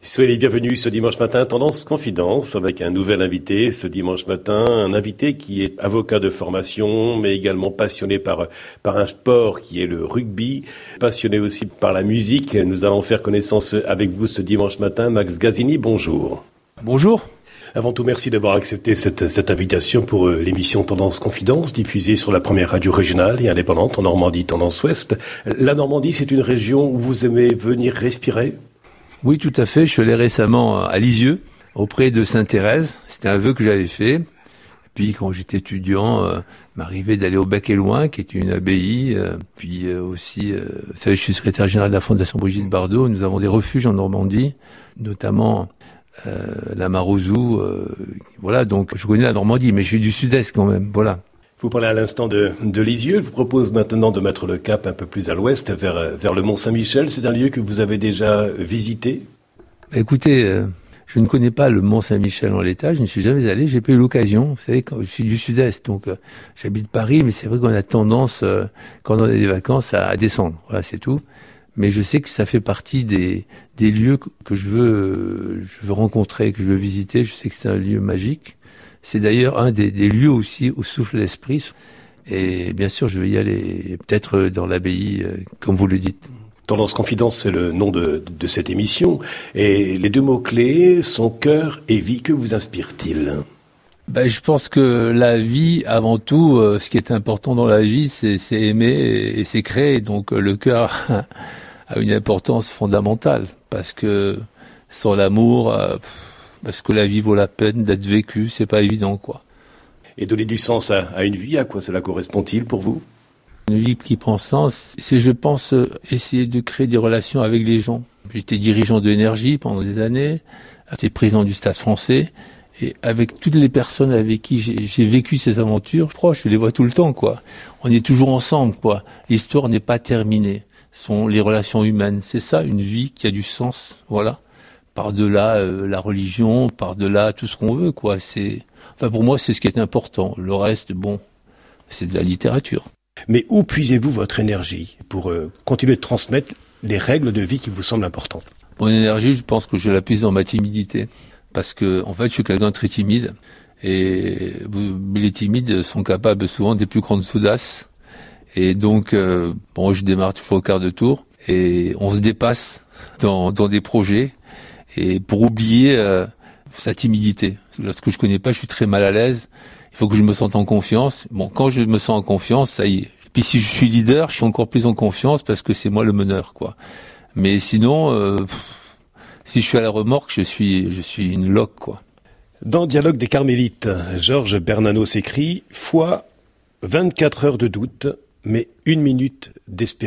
Soyez les bienvenus ce dimanche matin, Tendance Confidence, avec un nouvel invité ce dimanche matin, un invité qui est avocat de formation, mais également passionné par un sport qui est le rugby, passionné aussi par la musique. Nous allons faire connaissance avec vous ce dimanche matin. Max Gazzini, bonjour. Bonjour. Avant tout, merci d'avoir accepté cette invitation pour l'émission Tendance Confidence, diffusée sur la première radio régionale et indépendante en Normandie, Tendance Ouest. La Normandie, c'est une région où vous aimez venir respirer ? Oui, tout à fait. Je suis allé récemment à Lisieux, auprès de Sainte-Thérèse. C'était un vœu que j'avais fait. Puis, quand j'étais étudiant, m'arrivait d'aller au Bec-et-Loing, qui est une abbaye. Puis aussi, vous savez, je suis secrétaire général de la Fondation Brigitte Bardot. Nous avons des refuges en Normandie, notamment la Marouzou. Voilà, donc je connais la Normandie, mais je suis du sud-est quand même. Voilà. Vous parlez à l'instant de Lisieux. Je vous propose maintenant de mettre le cap un peu plus à l'ouest, vers le Mont-Saint-Michel. C'est un lieu que vous avez déjà visité ? Écoutez, je ne connais pas le Mont-Saint-Michel en l'état. Je ne suis jamais allé. J'ai pas eu l'occasion. Vous savez, quand je suis du sud-est, donc j'habite Paris, mais c'est vrai qu'on a tendance, quand on a des vacances, à descendre. Voilà, c'est tout. Mais je sais que ça fait partie des lieux que je veux rencontrer, que je veux visiter. Je sais que c'est un lieu magique. C'est d'ailleurs un des lieux aussi où souffle l'esprit. Et bien sûr, je vais y aller, peut-être dans l'abbaye, comme vous le dites. Tendance Confidence, c'est le nom de cette émission. Et les deux mots-clés sont cœur et vie. Que vous inspire-t-il ? Je pense que la vie, avant tout, ce qui est important dans la vie, c'est aimer et c'est créer. Donc le cœur a une importance fondamentale. Parce que sans l'amour... parce que la vie vaut la peine d'être vécue, c'est pas évident, quoi. Et donner du sens à une vie, à quoi cela correspond-il pour vous ? Une vie qui prend sens, c'est, je pense, essayer de créer des relations avec les gens. J'étais dirigeant de Énergie pendant des années, j'étais président du Stade Français, et avec toutes les personnes avec qui j'ai vécu ces aventures, je les vois tout le temps, quoi. On est toujours ensemble, quoi. L'histoire n'est pas terminée. Ce sont les relations humaines. C'est ça, une vie qui a du sens, voilà. Par-delà la religion, par-delà tout ce qu'on veut, quoi. Pour moi, c'est ce qui est important. Le reste, c'est de la littérature. Mais où puisez-vous votre énergie pour continuer de transmettre les règles de vie qui vous semblent importantes ? Mon énergie, je pense que je la puise dans ma timidité. Parce que, en fait, je suis quelqu'un de très timide. Et les timides sont capables souvent des plus grandes audaces. Et donc, je démarre toujours au quart de tour. Et on se dépasse dans des projets. Et pour oublier sa timidité. Lorsque je connais pas, je suis très mal à l'aise. Il faut que je me sente en confiance. Quand je me sens en confiance, ça y est. Puis si je suis leader, je suis encore plus en confiance parce que c'est moi le meneur, quoi. Mais sinon, si je suis à la remorque, je suis une loque, quoi. Dans Dialogue des Carmélites, Georges Bernanos écrit « Foi, 24 heures de doute, mais 1 minute d'espérance ».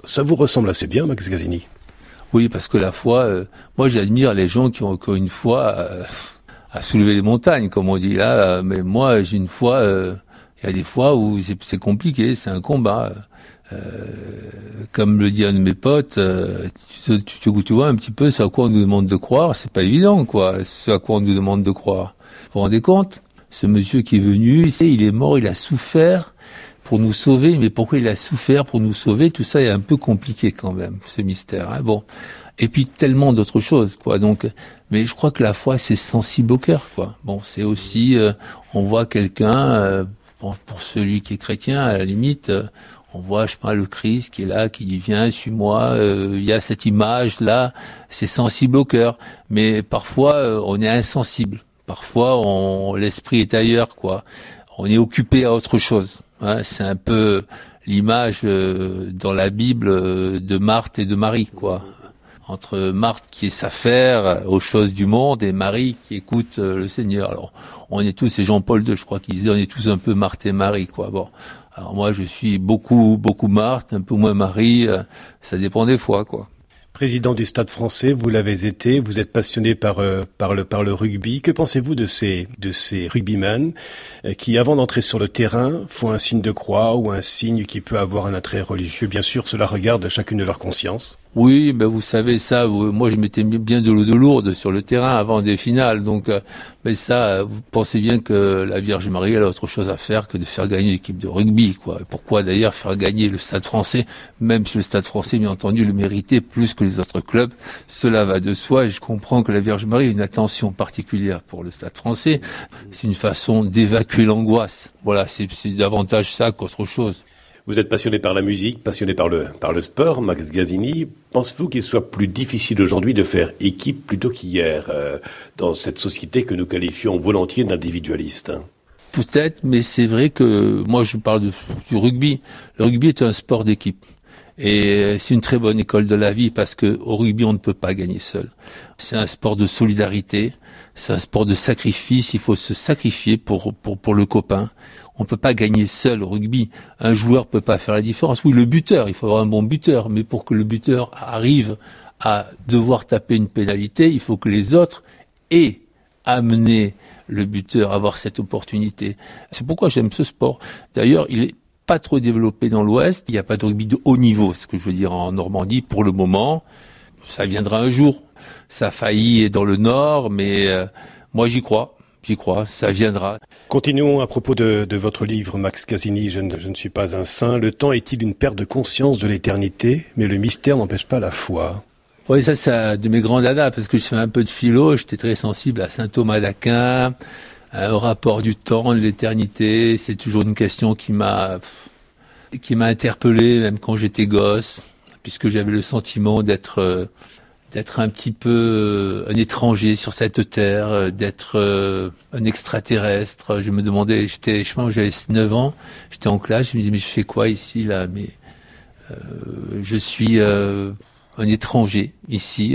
Ça vous ressemble assez bien, Max Gazzini ? Oui, parce que la foi, moi j'admire les gens qui ont une foi à soulever les montagnes, comme on dit là. Mais moi, j'ai une foi. Il y a des fois où c'est compliqué, c'est un combat. Comme le dit un de mes potes, tu vois un petit peu ce à quoi on nous demande de croire. C'est pas évident, quoi. Ce à quoi on nous demande de croire. Vous vous rendez compte ? Ce monsieur qui est venu, il est mort, il a souffert pour nous sauver, mais pourquoi il a souffert pour nous sauver ? Tout ça est un peu compliqué quand même, ce mystère. Hein. Et puis tellement d'autres choses, quoi. Donc, mais je crois que la foi, c'est sensible au cœur, quoi. C'est aussi, on voit quelqu'un, pour celui qui est chrétien, à la limite, on voit, je sais pas, le Christ qui est là, qui dit viens, suis-moi. Il y a cette image là, c'est sensible au cœur. Mais parfois, on est insensible. Parfois, l'esprit est ailleurs, quoi. On est occupé à autre chose. Ouais, c'est un peu l'image dans la Bible de Marthe et de Marie, quoi. Entre Marthe qui s'affaire aux choses du monde et Marie qui écoute le Seigneur. Alors, on est tous, c'est Jean-Paul II, je crois qu'il disait, on est tous un peu Marthe et Marie, quoi. Alors moi, je suis beaucoup Marthe, un peu moins Marie. Ça dépend des fois, quoi. Président du Stade Français, vous l'avez été, vous êtes passionné par le rugby. Que pensez-vous de ces rugbymen qui, avant d'entrer sur le terrain, font un signe de croix ou un signe qui peut avoir un attrait religieux ? Bien sûr, cela regarde chacune de leur conscience. Oui, ben vous savez ça. Moi, je mettais bien de l'eau de lourde sur le terrain avant des finales. Donc, mais ça, vous pensez bien que la Vierge Marie, elle a autre chose à faire que de faire gagner l'équipe de rugby, quoi. Et pourquoi d'ailleurs faire gagner le Stade Français, même si le Stade Français, bien entendu, le méritait plus que les autres clubs. Cela va de soi. Et je comprends que la Vierge Marie ait une attention particulière pour le Stade Français. C'est une façon d'évacuer l'angoisse. Voilà, c'est davantage ça qu'autre chose. Vous êtes passionné par la musique, passionné par le sport, Max Gazzini. Pensez-vous qu'il soit plus difficile aujourd'hui de faire équipe plutôt qu'hier dans cette société que nous qualifions volontiers d'individualiste? Peut-être, mais c'est vrai que moi je parle du rugby. Le rugby est un sport d'équipe. Et c'est une très bonne école de la vie parce que au rugby on ne peut pas gagner seul. C'est un sport de solidarité, c'est un sport de sacrifice, il faut se sacrifier pour le copain. On peut pas gagner seul au rugby. Un joueur peut pas faire la différence. Oui, le buteur, il faut avoir un bon buteur, mais pour que le buteur arrive à devoir taper une pénalité, il faut que les autres aient amené le buteur à avoir cette opportunité. C'est pourquoi j'aime ce sport. D'ailleurs, il est pas trop développé dans l'Ouest. Il n'y a pas de rugby de haut niveau, ce que je veux dire en Normandie pour le moment. Ça viendra un jour. Ça a failli dans le Nord, mais moi j'y crois, ça viendra. Continuons à propos de votre livre, Max Gazzini, je ne suis pas un saint. Le temps est-il une perte de conscience de l'éternité, mais le mystère n'empêche pas la foi? Oui, ça c'est de mes grands dadas, parce que je fais un peu de philo, j'étais très sensible à saint Thomas d'Aquin, au rapport du temps, de l'éternité. C'est toujours une question qui m'a interpellé, même quand j'étais gosse, puisque j'avais le sentiment d'être un petit peu un étranger sur cette terre, d'être un extraterrestre. Je me demandais, j'avais 9 ans, j'étais en classe, je me disais mais je fais quoi ici là? Mais je suis un étranger ici.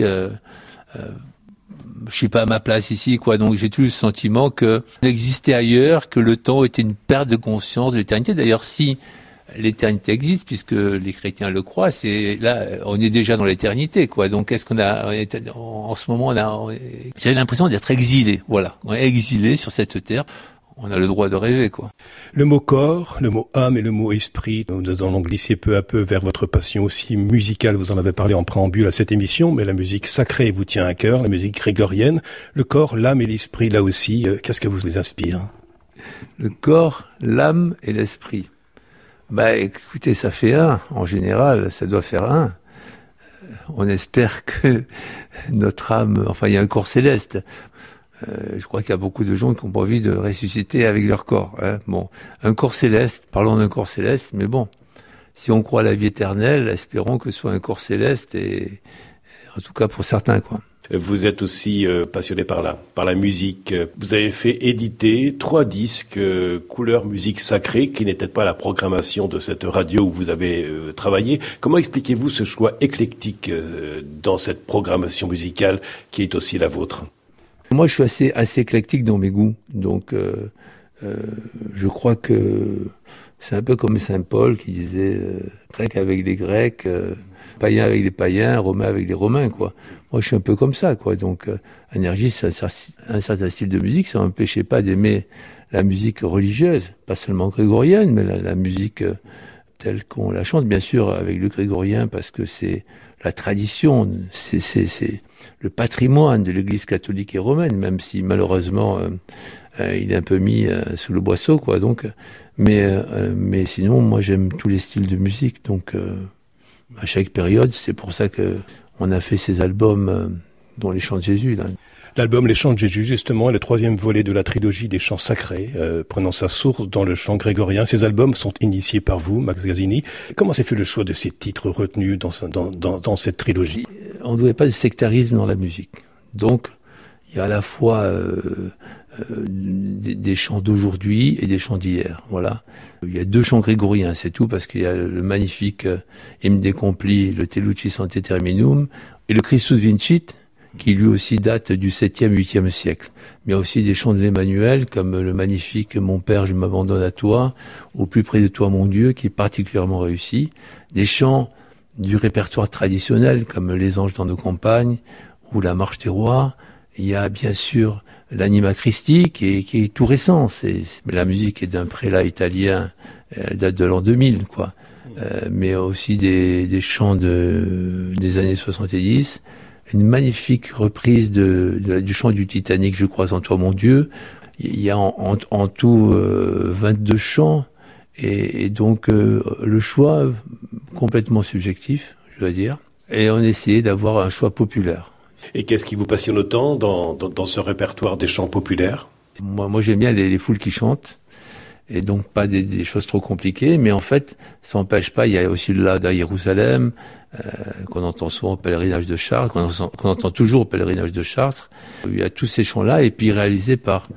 Je suis pas à ma place ici, quoi. Donc j'ai toujours le sentiment que j'existais ailleurs, que le temps était une perte de conscience de l'éternité. D'ailleurs, si l'éternité existe, puisque les chrétiens le croient, c'est là, on est déjà dans l'éternité, quoi. Donc, est-ce qu'on a, en ce moment, j'avais l'impression d'être exilé, voilà. On est exilé sur cette terre. On a le droit de rêver, quoi. Le mot corps, le mot âme et le mot esprit, nous allons glisser peu à peu vers votre passion aussi musicale. Vous en avez parlé en préambule à cette émission, mais la musique sacrée vous tient à cœur, la musique grégorienne. Le corps, l'âme et l'esprit, là aussi, qu'est-ce que vous inspire? Le corps, l'âme et l'esprit. Bah, écoutez, ça fait un. En général, ça doit faire un. On espère que notre âme, enfin, il y a un corps céleste. Je crois qu'il y a beaucoup de gens qui ont pas envie de ressusciter avec leur corps. Hein. Bon, un corps céleste, parlons d'un corps céleste, mais bon, si on croit à la vie éternelle, espérons que ce soit un corps céleste, et en tout cas pour certains, quoi. Vous êtes aussi passionné par la musique. Vous avez fait éditer 3 disques couleur musique sacrée qui n'étaient pas la programmation de cette radio où vous avez travaillé. Comment expliquez-vous ce choix éclectique dans cette programmation musicale qui est aussi la vôtre? Moi, je suis assez éclectique dans mes goûts. Donc, je crois que c'est un peu comme Saint Paul qui disait grec avec les Grecs, païen avec les païens, romain avec les Romains, quoi. Moi, je suis un peu comme ça, quoi. Donc, Énergie, c'est un certain style de musique. Ça m'empêchait pas d'aimer la musique religieuse, pas seulement grégorienne, mais la musique telle qu'on la chante, bien sûr, avec le grégorien, parce que c'est la tradition, c'est le patrimoine de l'Église catholique et romaine, même si malheureusement il est un peu mis sous le boisseau, quoi. Donc, mais sinon, moi, j'aime tous les styles de musique. Donc, à chaque période, c'est pour ça que on a fait ces albums dont les chants de Jésus, là. L'album Les Chants de Jésus, justement, est le 3e volet de la trilogie des chants sacrés, prenant sa source dans le chant grégorien. Ces albums sont initiés par vous, Max Gazzini. Comment s'est fait le choix de ces titres retenus dans cette trilogie? On ne voulait pas de sectarisme dans la musique. Donc, il y a à la fois des chants d'aujourd'hui et des chants d'hier. Voilà. Il y a 2 chants grégoriens, c'est tout, parce qu'il y a le magnifique Hymne des Complis, le Te Lucis Ante Terminum, et le Christus Vincit, qui lui aussi date du 7e, 8e siècle. Mais il y a aussi des chants de l'Emmanuel, comme le magnifique Mon Père, je m'abandonne à toi, Au plus près de toi, mon Dieu, qui est particulièrement réussi. Des chants du répertoire traditionnel, comme Les Anges dans nos campagnes, ou La Marche des Rois. Il y a bien sûr l'Anima Christi, qui est tout récent. Mais la musique est d'un prélat italien Elle date de l'an 2000, quoi. Mais aussi des chants des années 70. Une magnifique reprise du chant du Titanic, Je crois en toi, mon Dieu. Il y a en tout 22 chants. Et donc, le choix complètement subjectif, je dois dire. Et on essayait d'avoir un choix populaire. Et qu'est-ce qui vous passionne autant dans ce répertoire des chants populaires ? Moi, j'aime bien les foules qui chantent. Et donc pas des choses trop compliquées, mais en fait, ça n'empêche pas, il y a aussi le Lada Jérusalem, qu'on entend souvent au pèlerinage de Chartres, qu'on entend toujours au pèlerinage de Chartres. Il y a tous ces chants-là, et puis réalisés par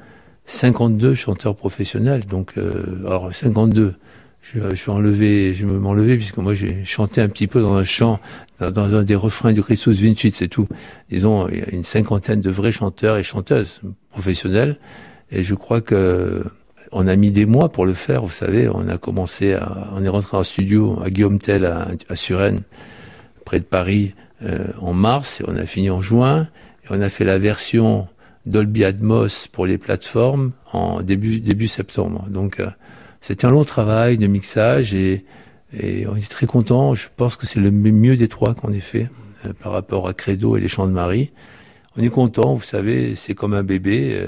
52 chanteurs professionnels. Donc, alors 52, je vais m'enlever, puisque moi j'ai chanté un petit peu dans un chant, dans un des refrains du Christus Vincit, c'est tout. Disons, il y a une cinquantaine de vrais chanteurs et chanteuses professionnels, et je crois que on a mis des mois pour le faire, vous savez. On est rentré en studio à Guillaume Tell à Suresnes, près de Paris, en mars, et on a fini en juin. Et on a fait la version Dolby Atmos pour les plateformes en début septembre. Donc, c'était un long travail de mixage et on est très content. Je pense que c'est le mieux des trois qu'on ait fait par rapport à Credo et les Chants de Marie. On est content, vous savez, c'est comme un bébé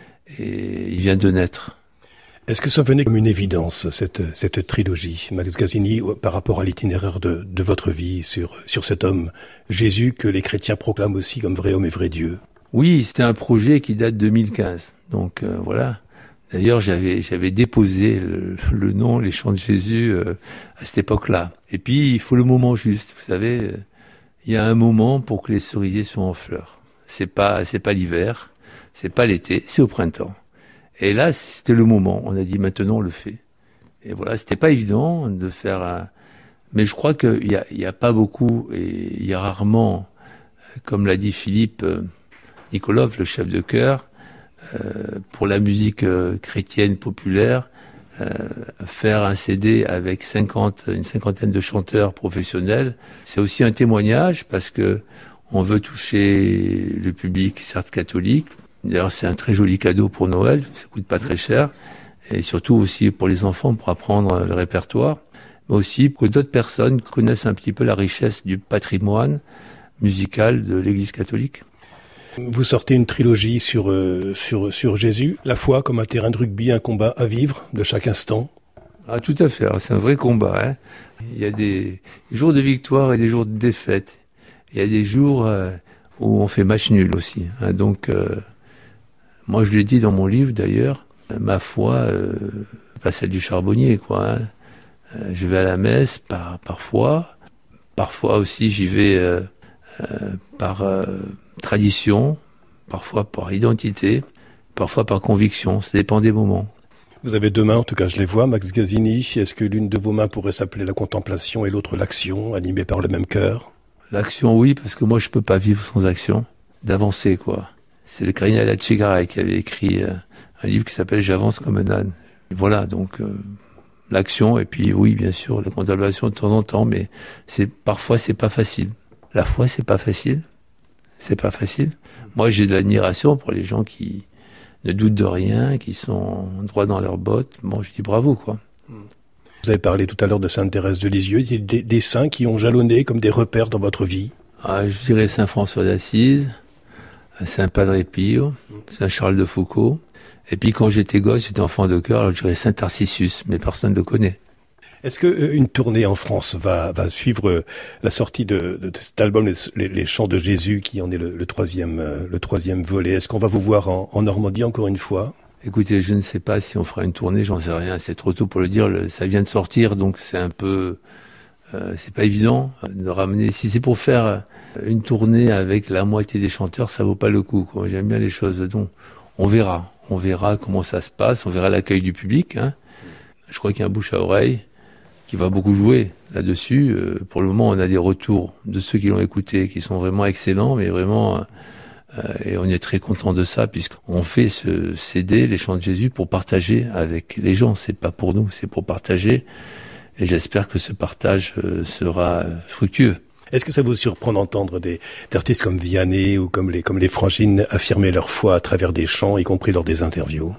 et il vient de naître. Est-ce que ça venait comme une évidence, cette trilogie, Max Gazzini, par rapport à l'itinéraire de votre vie sur cet homme, Jésus, que les chrétiens proclament aussi comme vrai homme et vrai Dieu? Oui, c'était un projet qui date de 2015. Donc voilà. D'ailleurs, j'avais déposé le nom, les chants de Jésus, à cette époque-là. Et puis, il faut le moment juste. Vous savez, il y a un moment pour que les cerisiers soient en fleurs. C'est pas l'hiver, c'est pas l'été, c'est au printemps. Et là, c'était le moment. On a dit, maintenant, on le fait. Et voilà, c'était pas évident de faire mais je crois qu'il y a pas beaucoup, et il y a rarement, comme l'a dit Philippe Nikolov, le chef de chœur, pour la musique chrétienne populaire, faire un CD avec une cinquantaine de chanteurs professionnels, c'est aussi un témoignage parce que on veut toucher le public, certes catholique. D'ailleurs, c'est un très joli cadeau pour Noël, ça coûte pas très cher, et surtout aussi pour les enfants pour apprendre le répertoire, mais aussi pour que d'autres personnes connaissent un petit peu la richesse du patrimoine musical de l'Église catholique. Vous sortez une trilogie sur Jésus, la foi comme un terrain de rugby, un combat à vivre de chaque instant. Ah, tout à fait. Alors, c'est un vrai combat, hein. Il y a des jours de victoire et des jours de défaite. Il y a des jours où on fait match nul aussi, hein. Donc, moi, je l'ai dit dans mon livre, d'ailleurs, ma foi, pas celle du charbonnier, quoi, hein. Je vais à la messe parfois. Parfois aussi, j'y vais par tradition, parfois par identité, parfois par conviction. Ça dépend des moments. Vous avez deux mains, en tout cas je les vois, Max Gazzini. Est-ce que l'une de vos mains pourrait s'appeler la contemplation et l'autre l'action, animée par le même cœur? L'action, oui, parce que moi je peux pas vivre sans action. D'avancer, quoi. C'est le cardinal Etchegaray qui avait écrit un livre qui s'appelle J'avance comme un âne. Et voilà, donc l'action, et puis oui, bien sûr, la contemplation de temps en temps, mais parfois c'est pas facile. La foi, c'est pas facile. C'est pas facile. Moi, j'ai de l'admiration pour les gens qui ne doutent de rien, qui sont droits dans leurs bottes. Bon, je dis bravo, quoi. Vous avez parlé tout à l'heure de Sainte Thérèse de Lisieux. Il y a des saints qui ont jalonné comme des repères dans votre vie. Ah, je dirais Saint François d'Assise, Saint Padre Pio, Saint Charles de Foucault. Et puis, quand j'étais gosse, j'étais enfant de chœur, alors je dirais Saint Tarcisius, mais personne ne le connaît. Est-ce que une tournée en France va suivre la sortie de cet album, les chants de Jésus, qui en est le troisième volet? Est-ce qu'on va vous voir en Normandie encore une fois? Écoutez, je ne sais pas si on fera une tournée, j'en sais rien. C'est trop tôt pour le dire. Ça vient de sortir, donc c'est un peu, c'est pas évident de ramener. Si c'est pour faire une tournée avec la moitié des chanteurs, ça vaut pas le coup, quoi. J'aime bien les choses, donc on verra comment ça se passe. On verra l'accueil du public, hein. Je crois qu'il y a un bouche à oreille qui va beaucoup jouer là-dessus. Pour le moment, on a des retours de ceux qui l'ont écouté, qui sont vraiment excellents, mais vraiment, et on est très content de ça, puisqu'on fait ce CD, les chants de Jésus, pour partager avec les gens. C'est pas pour nous, c'est pour partager. Et j'espère que ce partage sera fructueux. Est-ce que ça vous surprend d'entendre des artistes comme Vianney ou comme les Frangines affirmer leur foi à travers des chants, y compris lors des interviews?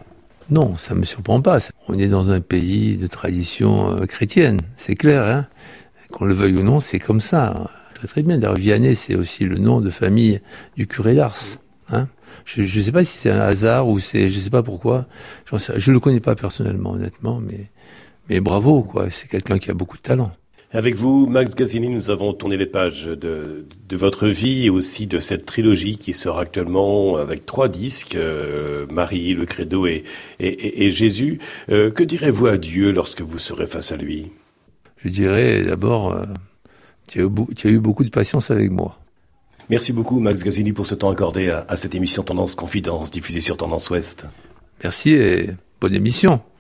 Non, ça me surprend pas. On est dans un pays de tradition chrétienne, c'est clair, hein. Qu'on le veuille ou non, c'est comme ça. Très très bien. D'ailleurs, Vianney, c'est aussi le nom de famille du curé d'Ars, hein. Je ne sais pas si c'est un hasard ou je sais pas pourquoi. Je le connais pas personnellement, honnêtement, mais bravo, quoi. C'est quelqu'un qui a beaucoup de talent. Avec vous, Max Gazzini, nous avons tourné les pages de votre vie et aussi de cette trilogie qui sort actuellement avec 3 disques, Marie, le Credo et Jésus. Que direz-vous à Dieu lorsque vous serez face à lui? Je dirais d'abord, tu as eu beaucoup de patience avec moi. Merci beaucoup, Max Gazzini, pour ce temps accordé à cette émission Tendance Confidence, diffusée sur Tendance Ouest. Merci et bonne émission.